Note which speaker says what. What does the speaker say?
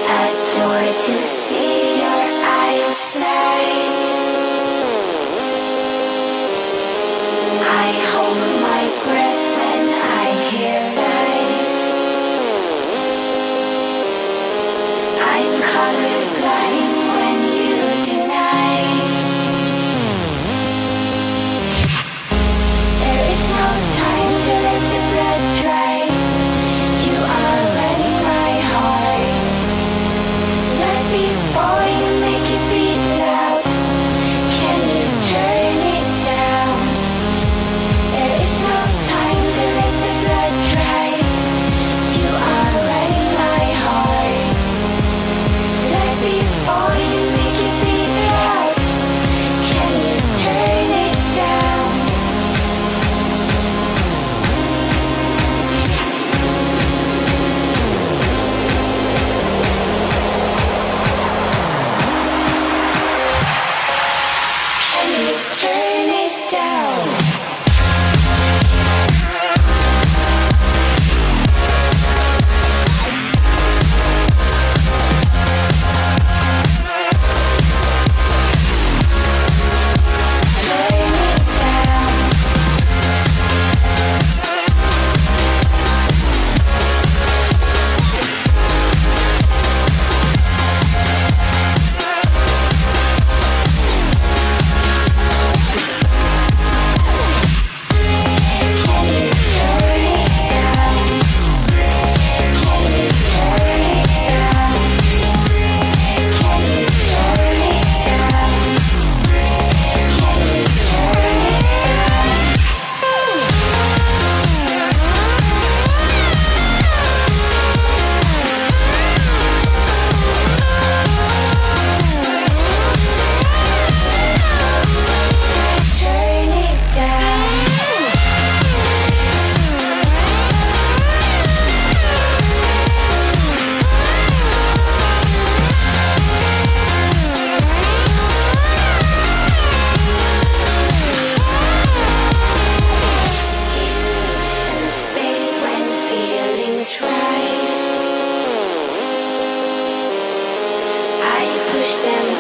Speaker 1: Adore to see your eyes fly. I hold my breath when I hear lies. I'm colorblind when you deny. There is no time to let the blood dry. You are running my heart. Not before you make it beat loud. Can you turn it down? There is no time to let the blood dry. You are running my heart. Not before you make it beat loud. Can you turn it down? Can you turn it down? Turn it down. Can you turn it down? Can you turn it down? Can you turn it down? Can you turn it down? Turn it down. Illusions fade when feelings rise. I push them